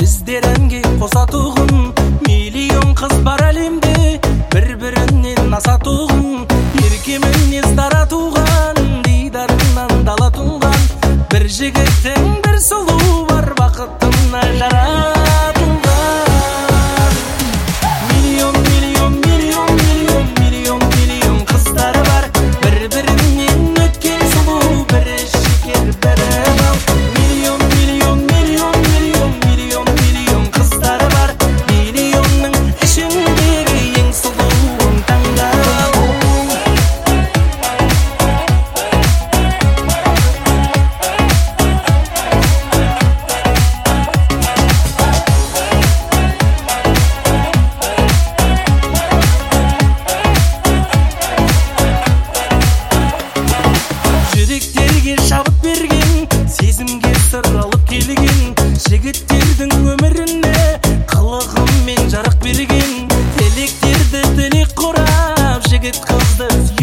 Биздеренге косатугун миллион кыз бар әлемде, бір-бірінен асатугун ерке мінез дара туған, дидарынан дала туған, бір жігіттің бір сұлу бар бақытына жаратылған. Миллион миллион миллион миллион миллион миллион қыздары бар, бір-бірінен өткен сұлу, бірі шекер бірі бал. Миллион миллион миллион миллион миллион миллион қыздары бар, миллионның ішіндегі ең сұлуын таңдап. Жүректерге шабыт берген, сезімге сыр алып келген, жігіттердің өміріне қылығымен жарық берген, тілектерді тілек құрап, жігіт қызды